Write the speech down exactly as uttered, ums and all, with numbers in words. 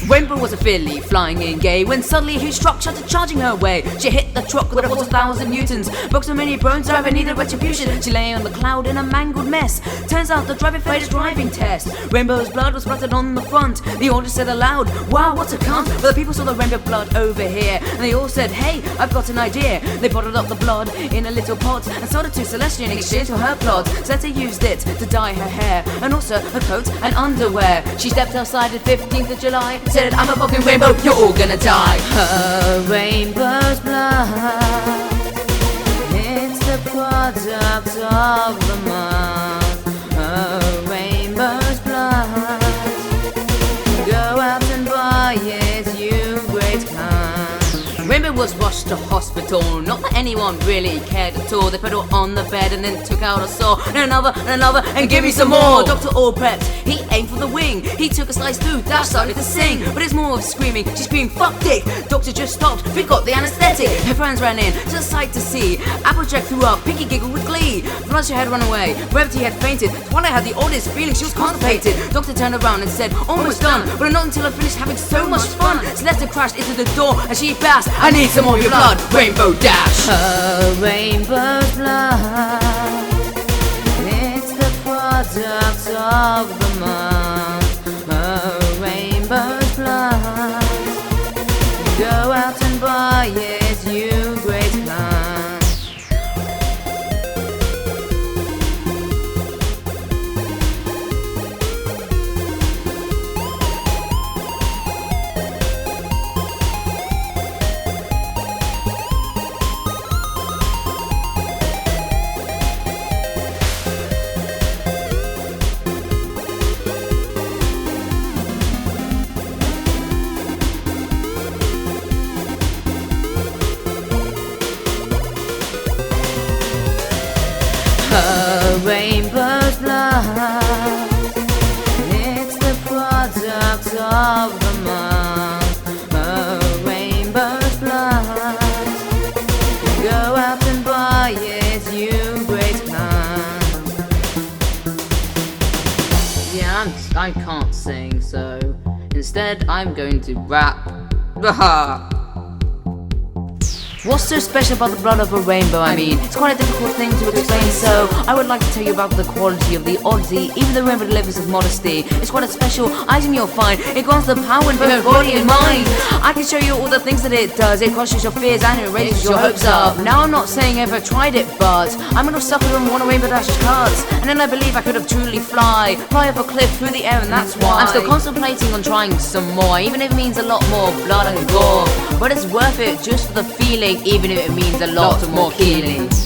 Rainbow was a filly, flying in gay, when suddenly he struck, started charging her way. She hit the truck with a force of thousand newtons, broke so many bones, driver needed retribution. She lay on the cloud in a mangled mess. Turns out the driver failed his driving test. Rainbow's blood was splattered on the front. The order said aloud, "Wow, what a cunt!" But the people saw the rainbow blood over here, and they all said, "Hey, I've got an idea." They bottled up the blood in a little pot and sold it to Celestia in exchange for her plot. Celestia used it to dye her hair and also her coat and underwear. She stepped outside at fifteenth of July, said, "I'm a fucking rainbow, you're all gonna die." Her rainbow's blood, it's the product of the month. Her rainbow's blood, go out and buy it, you great cunt. Rainbow was rushed to hospital, not that anyone really cared at all. They put her on the bed and then took out a saw, and another, and another, and give me some more. Doctor all prepped, he aimed for the wing. He took a slice through, Dash started to sing. But it's more of screaming, she screamed, "Fuck dick!" Doctor just stopped, forgot the anesthetic. Her friends ran in, to the sight to see. Applejack threw up, Pinky giggled with glee. Flusher had run away, Brevity had fainted. Twilight had the oddest feeling, she was constipated. Doctor turned around and said, "Almost done, but not until I finished having so much fun." Celeste crashed into the door and she passed. "I need some more of your blood, Rainbow Dash." Her rainbow's blood, it's the product of the month. Her rainbow's blood, go out and buy it, you great cunt. Her rainbow's blood, it's the product of the month. Her rainbow's blood, go out and buy it, you great cunt. Yeah, I'm, I can't sing, so instead I'm going to rap. What's so special about the blood of a rainbow? I mean, it's quite a difficult thing to explain, so I would like to tell you about the quality of the oddity. Even the rainbow delivers with modesty. It's quite a special item you'll find. It grants the power in both body and mind. I can show you all the things that it does. It crushes your fears and it raises your hopes up. Now I'm not saying I ever tried it, but I'm gonna sucker on one of Rainbow Dash's cards, and then I believe I could have truly fly, fly up a cliff through the air, and that's why I'm still contemplating on trying some more, even if it means a lot more blood and gore. But it's worth it just for the feeling, even if it means a lot more killing.